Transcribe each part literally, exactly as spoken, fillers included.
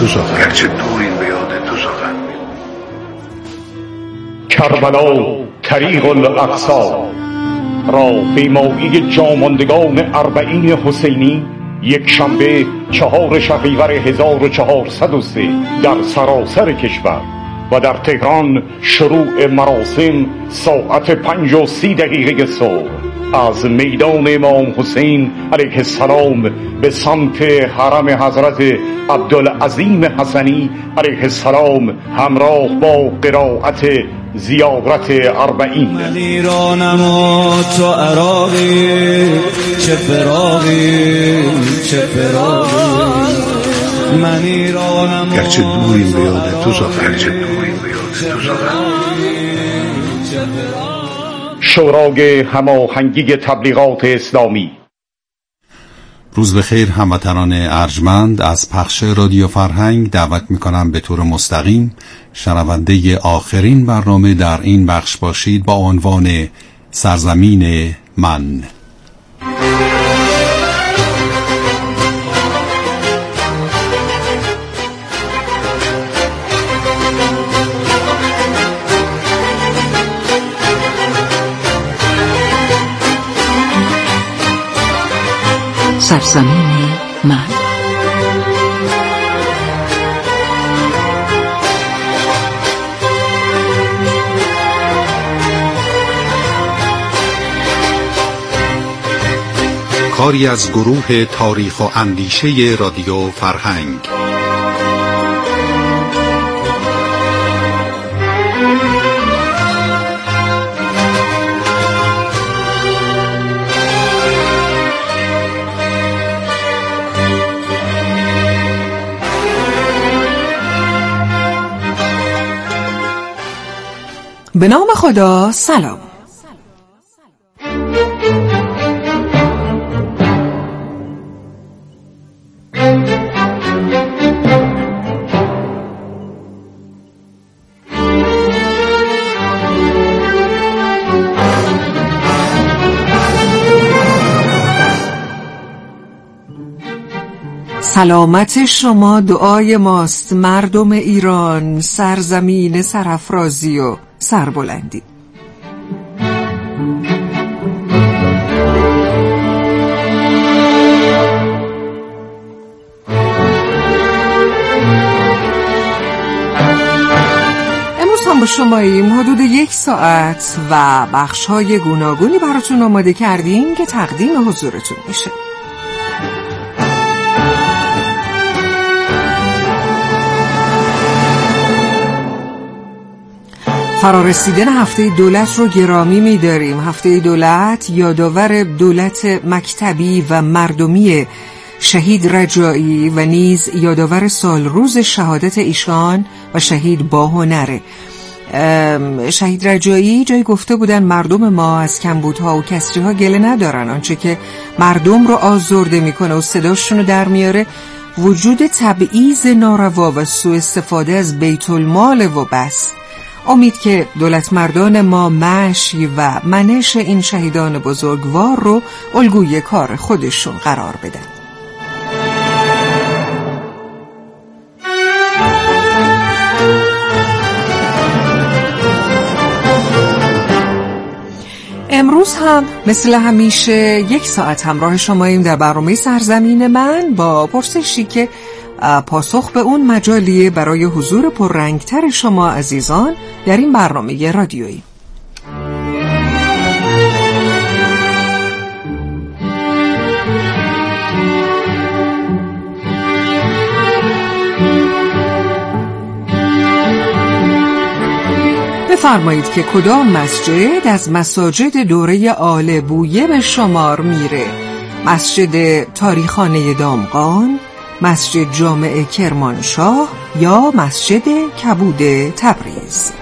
تو زدم، گرچه دورین به یاد تو زدم. کربلا طریق الاقصی را پیمایی جاماندگان اربعین حسینی یک شنبه چهار شهریور هزار و چهارصد و سه در سراسر کشور و در تهران شروع مراسم ساعت پنج و سی دقیقه صبح از میدان امام حسین علیه السلام به سمت حرم حضرت عبدالعظیم حسنی علیه السلام همراه با قرائت زیارت اربعین. من ایرانم و تو عراقی، چه فراقی چه فراقی. من ایرانم گرچه دوریم به یاد تو زدم، گرچه دوریم به یاد تو زدم. شورای هماهنگی تبلیغات اسلامی. روز بخیر هموطنان ارجمند. از پخش رادیو فرهنگ دعوت میکنم به طور مستقیم شنونده آخرین برنامه در این بخش باشید با عنوان سرزمین من. سرزمین من. کاری از گروه تاریخ و اندیشه رادیو فرهنگ. به نام خدا. سلام. سلامت شما دعای ماست مردم ایران، سرزمین سرافرازی و سربلندی. امروز هم با شماییم. حدود یک ساعت و بخش‌های گوناگونی براتون آماده کردیم که تقدیم حضورتون میشه. فرارسیدن هفته دولت رو گرامی می‌داریم. هفته دولت یادآور دولت مکتبی و مردمی شهید رجایی و نیز یادآور سال روز شهادت ایشان و شهید با هنره. شهید رجایی جایی گفته بودن مردم ما از کمبودها و کسریها گله ندارن، آنچه که مردم رو آزرده میکنه و صداشون رو در میاره وجود تبعیض ناروا و سوء استفاده از بیت المال و بس. امید که دولت مردان ما مشی و منش این شهیدان بزرگوار رو الگوی کار خودشون قرار بدن. امروز هم مثل همیشه یک ساعت همراه شماییم در برنامه سرزمین من با پرسشی که پاسخ به اون مجالیه برای حضور پررنگتر شما عزیزان در این برنامه رادیویی. بفرمایید که کدام مسجد از مساجد دوره آل بویه به شمار میره؟ مسجد تاریخانه دامغان، مسجد جامع کرمانشاه یا مسجد کبود تبریز؟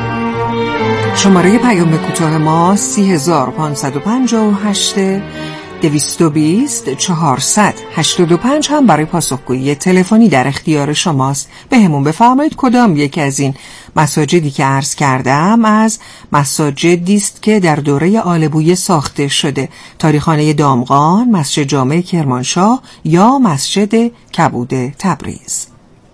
شماره پیام کوتاه ما سی هزار پانصد و پنجاه و هشت. دویست و بیست چهارصد هشتاد و پنج هم برای پاسخگویی تلفنی در اختیار شماست. به همون بفرمایید کدام یک از این مساجدی که عرض کردم از مساجدی است که در دوره آل بویه ساخته شده: تاریخانه دامغان، مسجد جامع کرمانشاه یا مسجد کبود تبریز.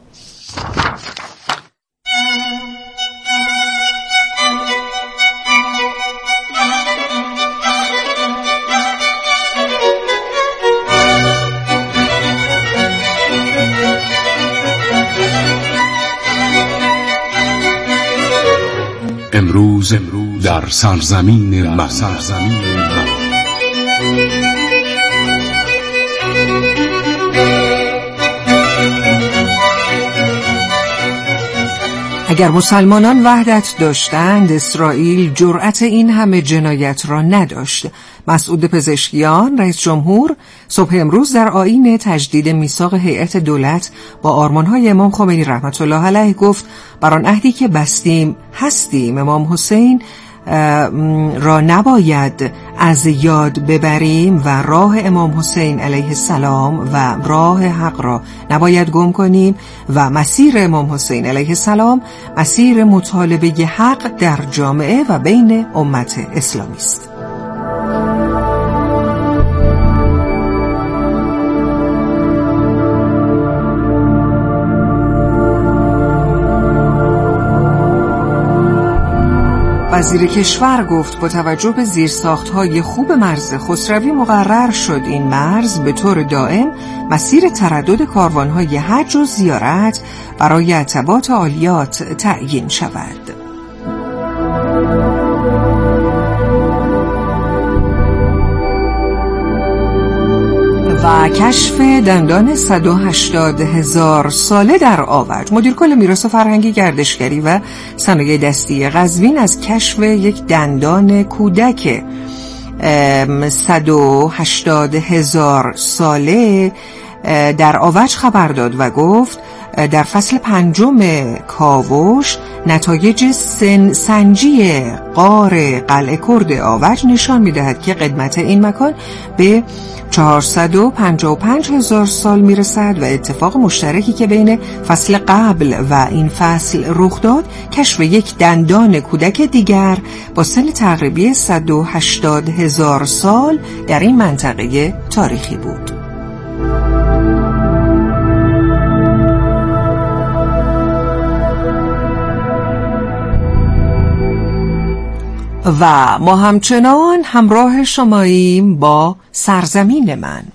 امروز در سرزمین من سرزمین من اگر مسلمانان وحدت داشتند، اسرائیل جرأت این همه جنایت را نداشت. مسعود پزشکیان، رئیس جمهور، صبح امروز در آیین تجدید میثاق هیئت دولت با آرمان‌های امام خمینی رحمت الله علیه گفت بر آن عهدی که بستیم هستیم. امام حسین را نباید از یاد ببریم و راه امام حسین علیه السلام و راه حق را نباید گم کنیم و مسیر امام حسین علیه السلام مسیر مطالبه حق در جامعه و بین امت اسلامی است. وزیر کشور گفت با توجه به زیرساخت‌های خوب مرز خسروی مقرر شد این مرز به طور دائم مسیر تردد کاروان‌های حج و زیارت برای اتباط عالیات تعیین شود. و کشف دندان صد و هشتاد هزار ساله در آوج. مدیر کل میراث فرهنگی، گردشگری و صنایع دستی قزوین از کشف یک دندان کودک صد و هشتاد هزار ساله در آوج خبر داد و گفت در فصل پنجم کاوش نتایج سن سنجی غار قلعه کرد آوج نشان می‌دهد که قدمت این مکان به چهارصد و پنجاه و پنج هزار سال میرسد و اتفاق مشترکی که بین فصل قبل و این فصل رخ داد کشف یک دندان کودک دیگر با سن تقریبی صد و هشتاد هزار سال در این منطقه تاریخی بود. و ما همچنان همراه شماییم با سرزمین من.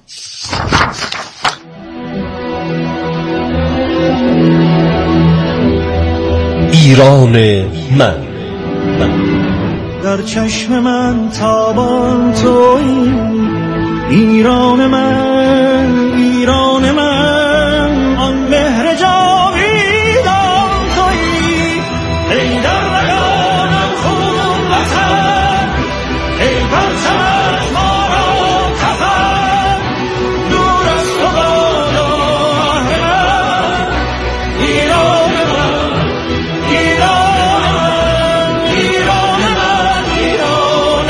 ایران من, من. در چشم من تابان تویی، ایران من، ایران من، آن مهر جاویدان تویی، ای در رگانم خون وطن، ای پرچم ما را کفن، دور از تو بادا آه من، ایران من، ایران من، ایران من، ایران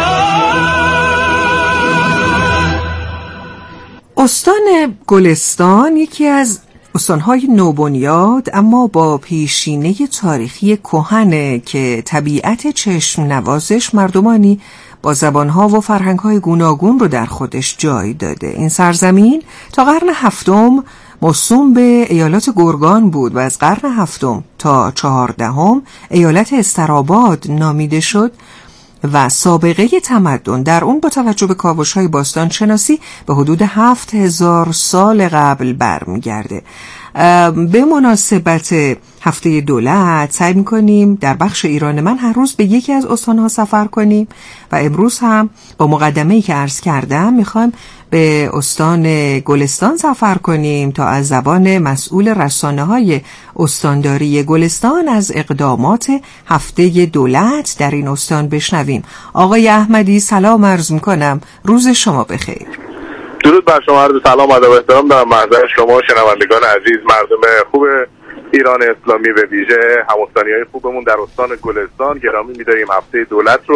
من. استان گلستان یکی از استانهای نوبنیاد اما با پیشینه تاریخی کهنه که طبیعت چشم نوازش مردمانی با زبانها و فرهنگهای گوناگون رو در خودش جای داده. این سرزمین تا قرن هفتم موسوم به ایالات گرگان بود و از قرن هفتم تا چهاردهم ایالت استراباد نامیده شد و سابقه تمدن در اون با توجه به کاوش‌های باستان شناسی به حدود هفت هزار سال قبل برمیگرده. به مناسبت هفته دولت سعی می‌کنیم در بخش ایران من هر روز به یکی از استان‌ها سفر کنیم و امروز هم با مقدمه‌ای که عرض کردم می‌خوایم به استان گلستان سفر کنیم تا از زبان مسئول رسانه‌های استانداری گلستان از اقدامات هفته دولت در این استان بشنویم. آقای احمدی سلام عرض می‌کنم، روز شما بخیر. درود بر شما، عرض سلام و ادب و احترام دارم محضر شما شنوندگان عزیز، مردم خوب ایران اسلامی، به ویژه هم‌استانی‌های خوبمون در استان گلستان. گرامی می‌داریم هفته دولت رو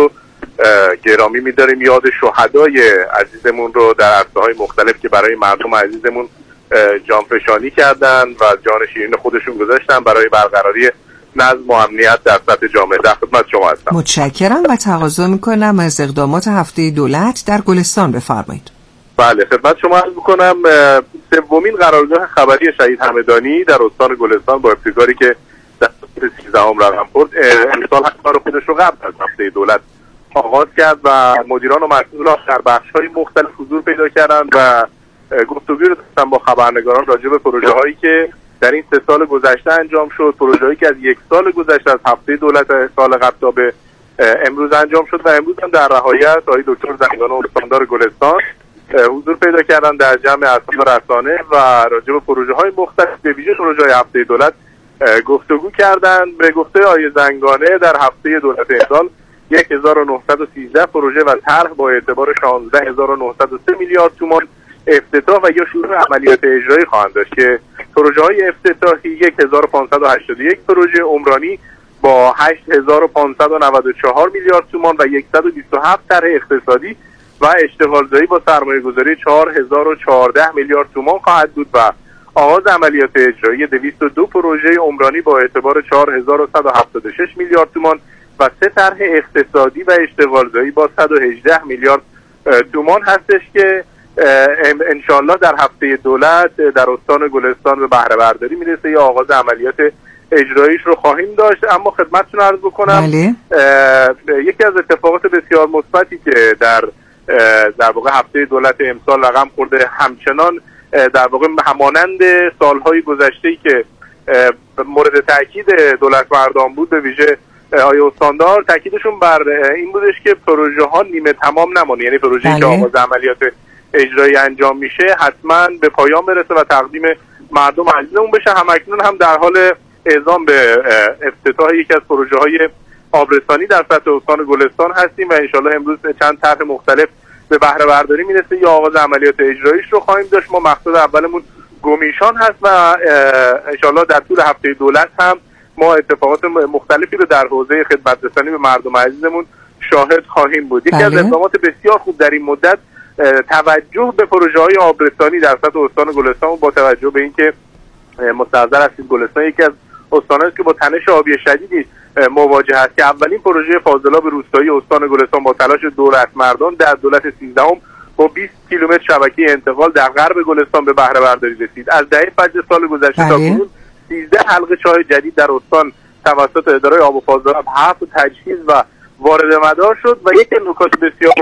گرامی می‌داریم. یاد شهدای عزیزمون رو در عرصه‌های مختلف که برای مردم عزیزمون جانفشانی کردن و جان شیرین خودشون گذاشتن برای برقراری نظم و امنیت در سطح جامعه. در خدمت شما هستم. متشکرم و تقاضا میکنم از اقدامات هفته دولت در گلستان بفرمایید. بله، خدمت شما عرض میکنم سومین قرارگاه خبری شهید همدانی در استان گلستان با ابتکاری که در سیزدهم رقم خورد امسال کار خودش رو قبل از هفته دولت آغاز کرد و مدیران و مسئولان در بخش‌های مختلف حضور پیدا کردند و گفتگو داشتن با خبرنگاران راجع به پروژه‌هایی که در این سه سال گذشته انجام شد، پروژه‌ای که از یک سال گذشته از هفته دولت سال قبل تا به امروز انجام شد و امروز هم در نهایت آقای دکتر زنگانه استاندار گلستان حضور پیدا کردن در جمع اصحاب رسانه و راجع به پروژه‌های مختلف به ویژه پروژه‌های هفته دولت گفتگو کردند. به گفته آقای زنگانه در هفته دولت امسال هزار و نهصد و سیزده پروژه و طرح با اعتبار شانزده هزار و نهصد و سه میلیارد تومان افتتاح و یا شروع عملیات اجرایی خواهند داشت که پروژه‌های افتتاحی هزار و پانصد و هشتاد و یک پروژه عمرانی با هشت هزار و پانصد و نود و چهار میلیارد تومان و صد و بیست و هفت طرح اقتصادی و اشتغالزایی با سرمایه‌گذاری چهار هزار و چهارده میلیارد تومان خواهد بود و آغاز عملیات اجرایی دویست و دو پروژه عمرانی با اعتبار چهار هزار و صد و هفتاد و شش میلیارد تومان و سه طرح اقتصادی و اشتغالزایی با صد و هجده میلیارد تومان هستش که انشالله در هفته دولت در استان گلستان به بهره برداری میرسه یا آغاز عملیات اجراییش رو خواهیم داشت. اما خدمتتون عرض بکنم بله. یکی از اتفاقات بسیار مثبتی که در در واقع هفته دولت امسال رقم خورده همچنان در واقع همانند سالهای گذشته‌ای که مورد تاکید دولت مردان بود، به ویژه آقای استاندار تاکیدشون بر این بودش که پروژه ها نیمه تمام نمونه، یعنی پروژه‌ای که آغاز عملیات اجرایی انجام میشه حتما به پایان برسه و تقدیم مردم عزیزمون بشه. همکنون هم در حال اعزام به افتتاح یکی از پروژه‌های آبرسانی در سطح استان گلستان هستیم و انشالله امروز چند طرح مختلف به بهره برداری میرسه یا آغاز عملیات اجراییش رو خواهیم داشت. ما مقصد اولمون گمیشان هست و انشالله در طول هفته دولت هم ما اتفاقات مختلفی رو در حوزه خدمت رسانی به مردم عزیزمون شاهد خواهیم بود. یکی از اقدامات بسیار خوب در این مدت توجه به پروژه‌های آبرسانی در سطح استان گلستان با توجه به اینکه مستحضر هستید گلستان یکی از استان‌هایی است که با تنش آبی شدیدی مواجه است که اولین پروژه فاضلاب روستایی استان گلستان با تلاش دولتمردان در دولت سیزدهم با بیست کیلومتر شبکه انتقال در غرب گلستان به بهره برداری رسید. از دهه فجر سال گذشته تا کنون سیزده حلقه چاه جدید در استان توسط اداره آب و فاضلاب حفر و تجهیز و وارد مدار شد و یک نکات بسیار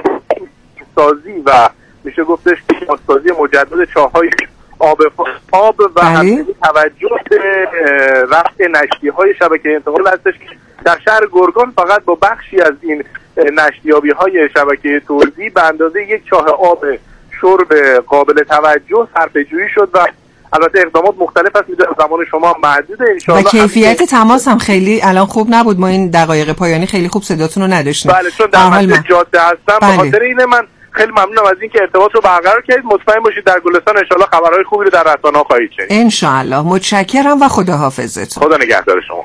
سازی و میشه گفتش سازی مجدد چاه‌های آب آب و همچنین توجه به رفع نشتی‌های شبکه انتقال هستش. در شهر گرگان فقط با بخشی از این نشتیابی‌های شبکه توزیع به اندازه یک چاه آب شرب قابل توجه صرفه‌جویی شد و البته اقدامات مختلف هست، میدونم زمان شما محدوده انشاءالله. و کیفیت تماس هم خیلی الان خوب نبود، ما این دقایق پایانی خیلی خوب صداتون رو نداشتیم. بله، چون در مسجد جاده هستم، به خاطر اینه من خیلی ممنونم از اینکه ارتباط رو برقرار کردید. مطمئن باشید در گلستان انشاءالله خبرهای خوبی رو در رسانه‌ها خواهید شنید. انشاءالله. متشکرم و خداحافظتون. خدا نگهدار شما.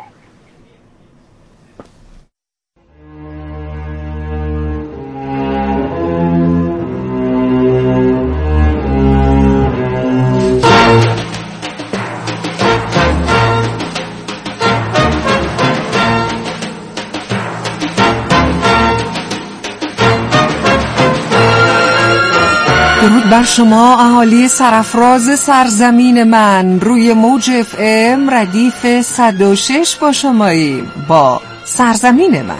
درود بر شما اهالی سرافراز سرزمین من. روی موج اف ام ردیف صد و شش با شماییم با سرزمین من.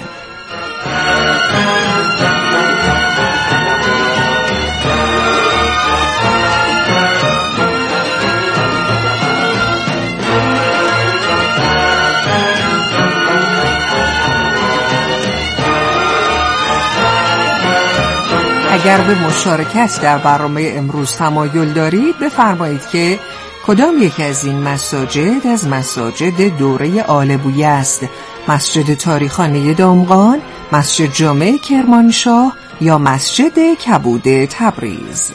اگر به مشارکت در برنامه امروز تمایل دارید بفرمایید که کدام یک از این مساجد از مساجد دوره آل بویه است: مسجد تاریخانه دامغان، مسجد جامع کرمانشاه یا مسجد کبود تبریز.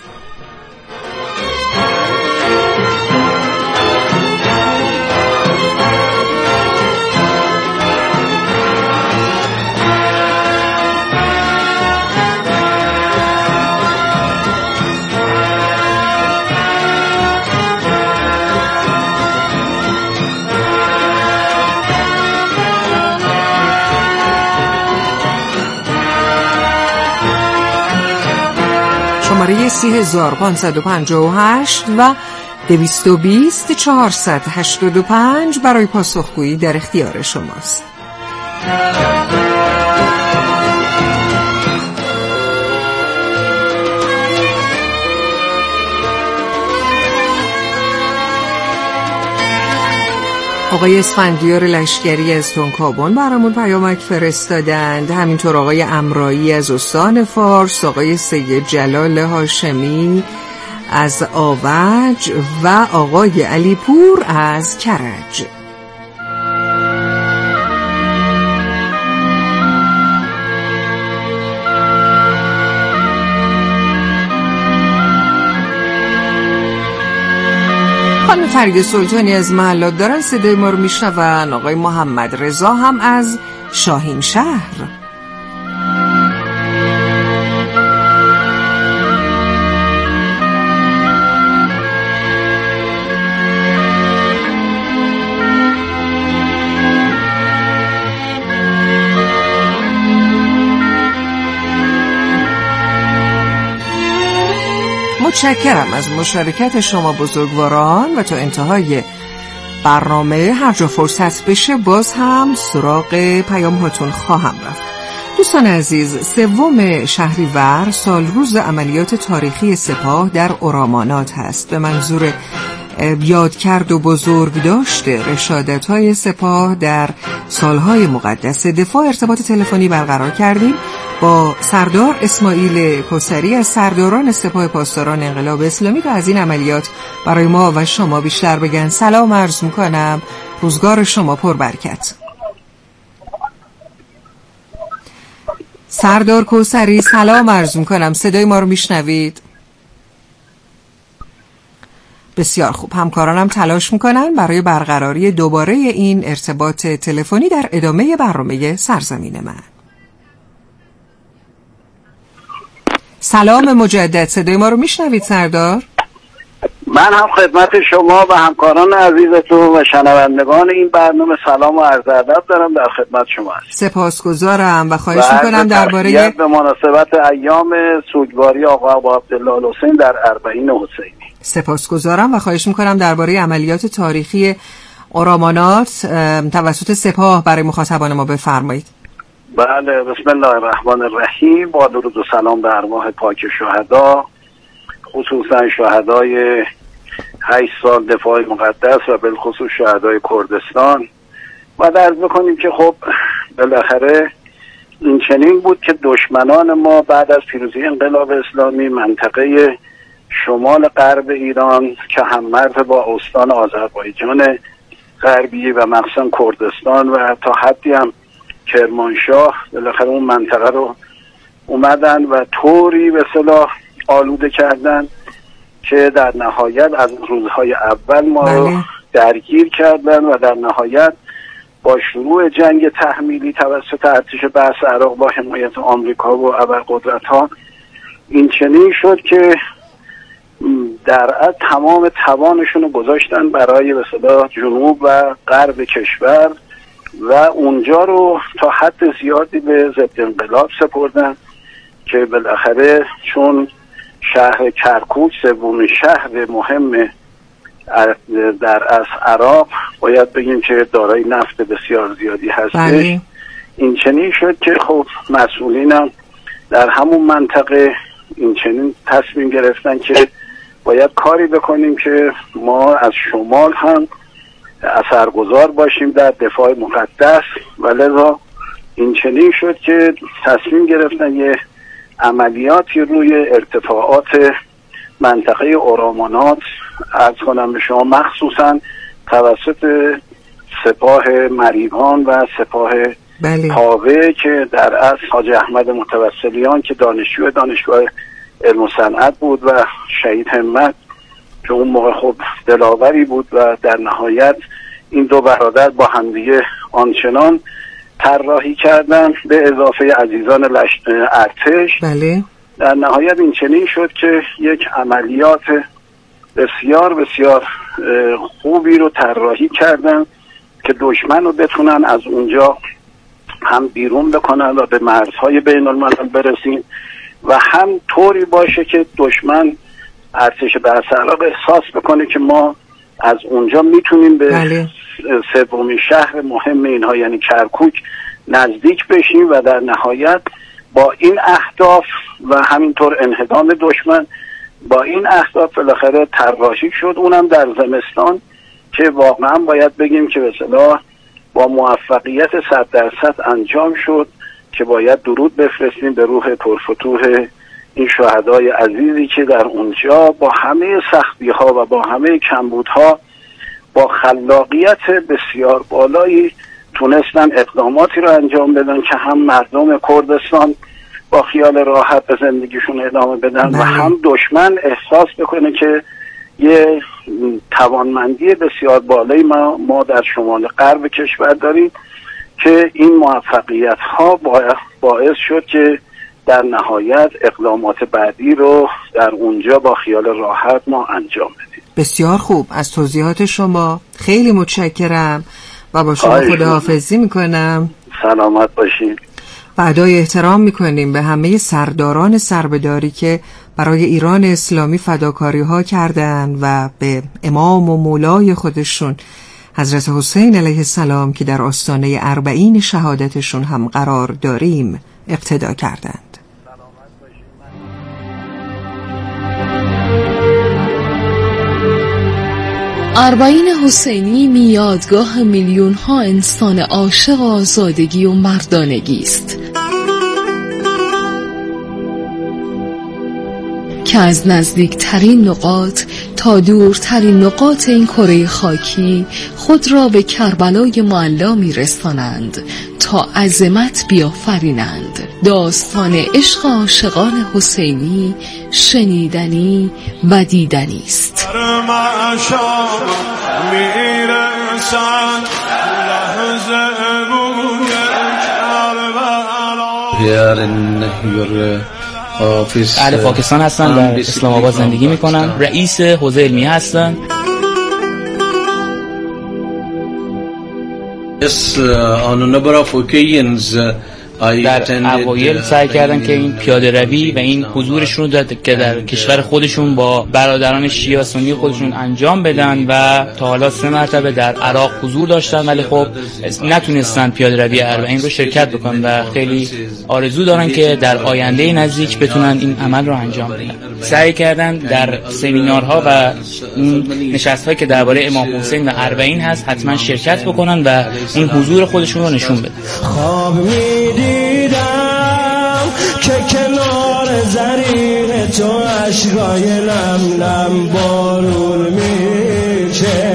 شماره سه هزار پانصد و پنجاه و هشت و دویست و بیست چهارصد و هشتاد و پنج برای پاسخگویی در اختیار شماست. آقای اسفندیار لشکری از تونکابون برامون پیامک فرستادند، همینطور آقای امرایی از استان فارس، آقای سید جلال هاشمی از آوج و آقای علیپور از کرج. خانم فرید سلطانی از محلات دارن صدای ما رو میشنون. آقای محمد رضا هم از شاهین شهر. متشکرم از مشارکت شما بزرگواران و تا انتهای برنامه هر جا فرصت بشه باز هم سراغ پیام هاتون خواهم رفت. دوستان عزیز، سوم شهریور سال روز عملیات تاریخی سپاه در اورامانات هست. به منظور یادکرد و بزرگ داشته رشادت‌های سپاه در سالهای مقدس دفاع ارتباط تلفنی برقرار کردیم با سردار اسماعیل کوثری از سرداران سپاه پاسداران انقلاب اسلامی که از این عملیات برای ما و شما بیشتر بگن. سلام عرض میکنم، روزگار شما پر برکت. سردار کوثری سلام عرض میکنم، صدای ما رو میشنوید؟ بسیار خوب، همکارانم تلاش میکنن برای برقراری دوباره این ارتباط تلفنی در ادامه برنامه سرزمین من. سلام مجدد، صدای ما رو میشنوید سردار؟ من هم خدمت شما و همکاران عزیزتون و شنوندگان این برنامه سلام و عرض ادب دارم، در خدمت شما هستم. سپاسگزارم و خواهش میکنم درباره به مناسبت ایام سوگواری آقا ابو عبدالله الحسین در اربعین حسینی. سپاسگزارم و خواهش میکنم درباره عملیات تاریخی اورامانات توسط سپاه برای مخاطبان ما بفرمایید. بله، بسم الله الرحمن الرحیم. با درود و سلام به ارواح پاک شهدا، خصوصا شهدای هشت سال دفاع مقدس و بالخصوص شهدای کردستان. و درز بکنیم که خب بالاخره این چنین بود که دشمنان ما بعد از پیروزی انقلاب اسلامی منطقه شمال غرب ایران که هم مرز با استان آذربایجان غربی و مخصوصا کردستان و تا حدی هم کرمانشاه، بالاخره اون منطقه رو اومدن و طوری به اصطلاح آلوده کردن که در نهایت از روزهای اول ما رو درگیر کردن و در نهایت با شروع جنگ تحمیلی توسط ارتش بعث عراق با حمایت آمریکا و ابرقدرت‌ها این چنین شد که در از تمام توانشون رو گذاشتن برای به اصطلاح جنوب و غرب کشور و اونجا رو تا حد زیادی به ضد انقلاب سپردن که بالاخره چون شهر کرکوک سومین شهر مهم در از عراق باید بگیم که دارای نفت بسیار زیادی هستش. بله. این چنین شد که خب مسئولینم در همون منطقه این چنین تصمیم گرفتن که باید کاری بکنیم که ما از شمال هم اثرگذار باشیم در دفاع مقدس و لذا این چنین شد که تصمیم گرفتن یه عملیاتی روی ارتفاعات منطقه اورامانات عرض کنم به شما، مخصوصا توسط سپاه مریوان و سپاه بله. پاوه که در اصل حاج احمد متوسلیان که دانشجو دانشگاه علم و صنعت بود و شهید همت که اون موقع خب دلاوری بود و در نهایت این دو برادر با همدیگه آنچنان طراحی کردن به اضافه عزیزان لشت ارتش. بله. در نهایت این چنین شد که یک عملیات بسیار بسیار خوبی رو طراحی کردن که دشمن رو بتونن از اونجا هم بیرون بکنن و به مرزهای بین الملل برسیم و هم طوری باشه که دشمن ارتش برسراغ احساس بکنه که ما از اونجا میتونیم به بله. سومین شهر مهم اینها یعنی کرکوک نزدیک بشیم و در نهایت با این اهداف و همینطور انهدام دشمن با این اهداف بالاخره طراحی شد، اونم در زمستان که واقعا باید بگیم که به اصطلاح با موفقیت صد درصد انجام شد که باید درود بفرستیم به روح پرفتوح این شهدای عزیزی که در اونجا با همه سختی ها و با همه کمبودها با خلاقیت بسیار بالایی تونستن اقداماتی رو انجام بدن که هم مردم کردستان با خیال راحت به زندگیشون ادامه بدن و هم دشمن احساس بکنه که یه توانمندی بسیار بالایی ما, ما در شمال غرب کشور داریم که این موفقیت ها باعث شد که در نهایت اقدامات بعدی رو در اونجا با خیال راحت ما انجام بدیم. بسیار خوب، از توضیحات شما خیلی متشکرم و با شما خداحافظی میکنم. سلامت باشید. و ادای احترام میکنیم به همه سرداران سربداری که برای ایران اسلامی فداکاری ها کردن و به امام و مولای خودشون حضرت حسین علیه السلام که در آستانه اربعین شهادتشون هم قرار داریم اقتدا کردند. اربعین حسینی میادگاه میلیون ها انسان عاشق آزادگی و مردانگی است که از نزدیکترین نقاط تا دورترین نقاط این کره خاکی خود را به کربلای معلا میرسانند تا عظمت بیافرینند. داستان عشق عاشقان حسینی شنیدنی و دیدنی است. اهل پاکستان هستن و اسلام آباد زندگی میکنن. رئیس حوزه علمیه هستن. در اوایل سعی کردن که این پیاده روی و این حضورشون رو که در کشور خودشون با برادران شیعه و سنی خودشون انجام بدن و تا حالا سه مرتبه در عراق حضور داشتن ولی خب نتونستن پیاده روی اربعین رو شرکت بکنن و خیلی آرزو دارن که در آینده نزدیک بتونن این عمل رو انجام بدن. سعی کردن در سمینارها و نشست‌هایی که درباره امام حسین و اربعین هست حتما شرکت بکنن و این حضور خودشون رو نشون بدن. که کنار زرین تو عشقای لم لم بارون میشه،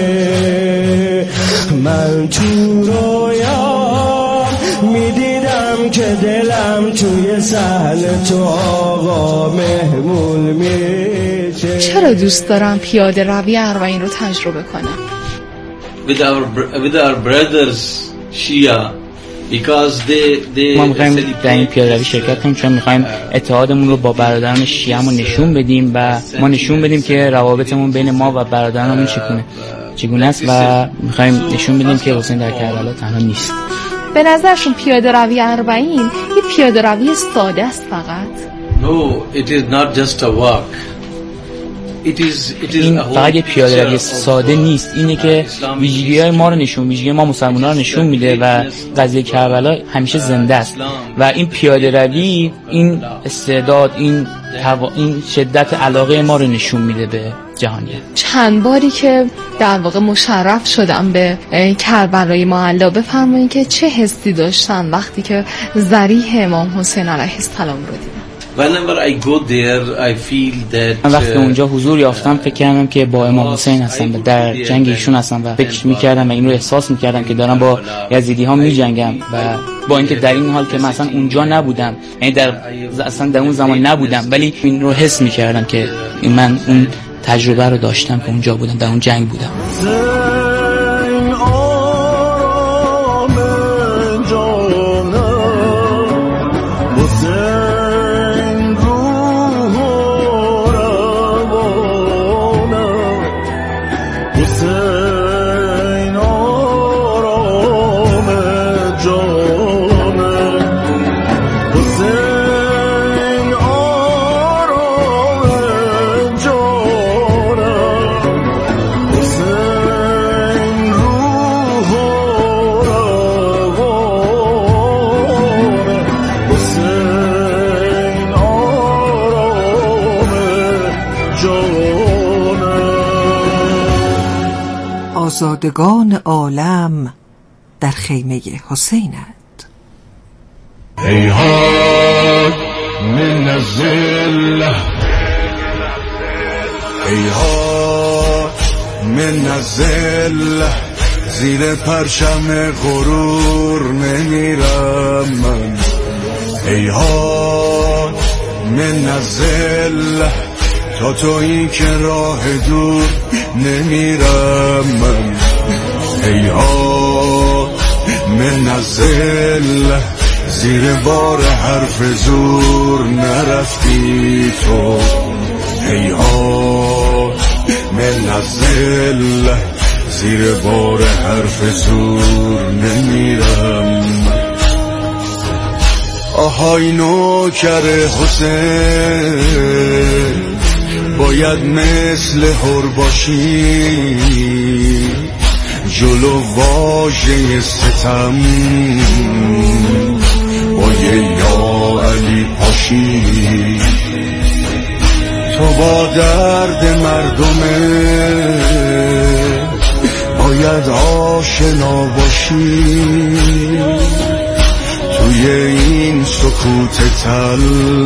من تو رویا میدیدم که دلم توی صحن تو آقا مهمون میشه. چرا دوست دارم پیاده روی اربعین رو تجربه کنم؟ with our with our brothers Shia ما میخوایم در این پیاده روی شرکت کنیم چون میخوایم اتحادمون رو با برادران شیعه‌مون نشون بدیم و ما نشون بدیم که روابطمون بین ما و برادرانمون چگونه چگونه است و میخوایم نشون بدیم که حسین در کربلا تنها نیست. به نظرشون پیاده روی اربعین یه پیاده روی ساده است فقط؟ No, it is not just a walk. It is, it is این فقط یه پیاده روی ساده نیست، اینه که ویژگی‌های ما رو نشون ویژگی ما مسلمان‌ها رو نشون میده و قضیه کربلا همیشه زنده است و این پیاده روی این استعداد این توا... این شدت علاقه ما رو نشون میده به جهانیت. چند باری که در واقع مشرف شدم به کربلای معلا، بفرمایید که چه حسی داشتن وقتی که ضریح امام حسین علیه السلام رو دیدن؟ Whenever I go there, I feel that من وقتی اونجا حضور یافتم فکر کردم که با امام حسین هستم و در جنگ ایشون هستم و فکر می‌کردم و این رو احساس می‌کردم که دارم با یزیدی ها می‌جنگم و با اینکه در این حال که مثلا اونجا نبودم، یعنی در اصلا در اون زمان نبودم، ولی این رو حس می‌کردم که من اون تجربه رو داشتم که اونجا بودم، در اون جنگ بودم. آزادگان عالم در خیمه حسینند. هیهات من الذله، هیهات من الذله، زیر پرچم غرور نمیرم من. هیهات من الذله، تا تو این که راه دور نمیرم من. هیهات من الذله، زیر بار حرف زور نرفتی تو. هیهات من الذله، زیر بار حرف زور نمیرم. آهای نوکر حسین، باید مثل هر باشی، جلو واژه ستم با یه یا علی پاشی. تو با درد مردمه باید آشنا باشی، توی این سکوت تل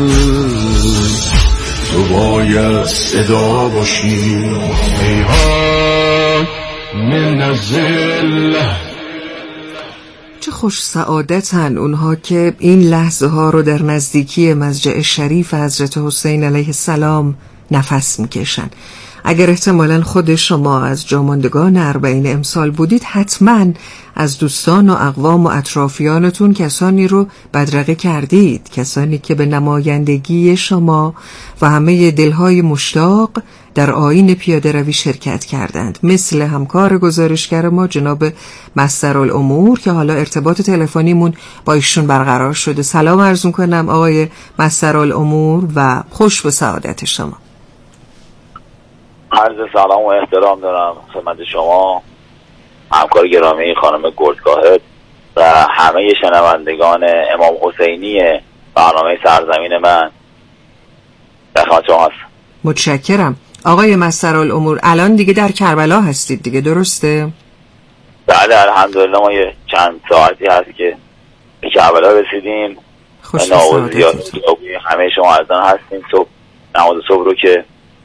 تو باید صدا باشی. هیهات من الذله. چه خوش سعادتن اونها که این لحظه ها رو در نزدیکی مضجع شریف حضرت حسین علیه السلام نفس میکشن. اگر احتمالاً خود شما از جاماندگان اربعین امسال بودید، حتماً از دوستان و اقوام و اطرافیانتون کسانی رو بدرقه کردید، کسانی که به نمایندگی شما و همه دلهای مشتاق در آیین پیاده روی شرکت کردند، مثل همکار گزارشگر ما جناب مسترالامور که حالا ارتباط تلفنیمون با ایشون برقرار شده. سلام عرض می‌کنم آقای مسترالامور و خوش به سعادت شما. عرض سلام و احترام دارم خدمت شما، همکار گرامی خانم گردگاهد و همه شنوندگان امام حسینی برنامه سرزمین من. در خدمت شما هستم. متشکرم. آقای مسترالامور، الان دیگه در کربلا هستید دیگه، درسته؟ بله الحمدلله، ما یه چند ساعتی هست که به کربلا رسیدیم. خوش همه شما عزیزان هستیم. صبح نماز صبح رو که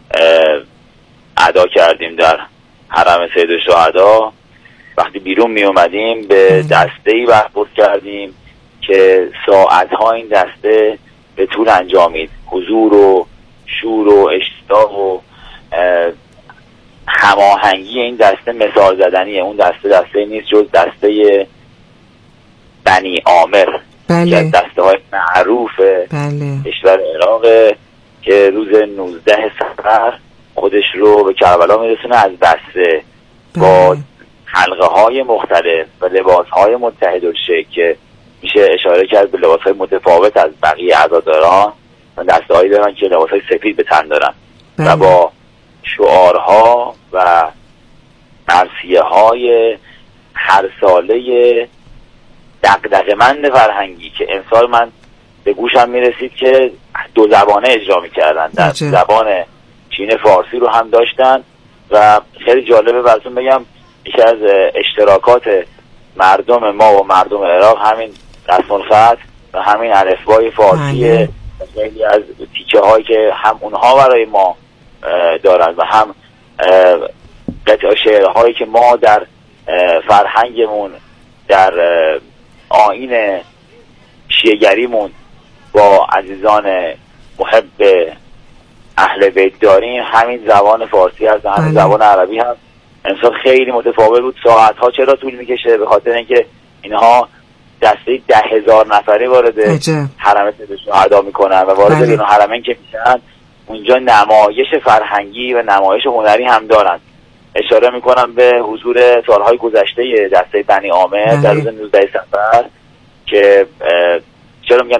ادا کردیم در حرم سید الشهدا، وقتی بیرون می اومدیم به دسته‌ای برخورد کردیم که ساعتها این دسته به طول انجامید. حضور و شور و اشتیاق و هماهنگی این دسته مثال زدنیه. اون دسته دسته نیست جز دسته بنی عامر، بله. که دسته های معروف بله. کشور عراق که روز نوزده صفر خودش رو به کربلا میرسونه از بسره با حلقه های مختلف و لباس های متحدالشکل که میشه اشاره کرد به لباس های متفاوت از بقیه عزاداران. و دسته هایی دارن که لباس های سفید به تن دارن بله. و با شعارها و مرثیه های هر ساله دغدغه‌مند فرهنگی که امسال من به گوشم میرسید که دو زبانه اجرا میکردن، در بچه. زبان چین فارسی رو هم داشتن و خیلی جالبه براتون بگم یکی از اشتراکات مردم ما و مردم عراق همین رسم الخط و همین الفبای فارسیه. خیلی از تیکه هایی که هم اونها برای ما دارن و هم قطعه شعرهایی که ما در فرهنگمون در آیین شیعه‌گریمون با عزیزان محب اهل بیت داریم، همین زبان فارسی هست و همین زبان عربی هم امسال خیلی متفاوت بود. ساعتها چرا طول میکشه؟ به خاطر اینکه اینها دسته ده هزار نفری وارد حرم سید الشهدا میکنن و وارد این حرمین که میشن اونجا نمایش فرهنگی و نمایش هنری هم دارن. اشاره میکنم به حضور سالهای گذشته دسته بنی عامر در روز نوزده صفر که چرا میگن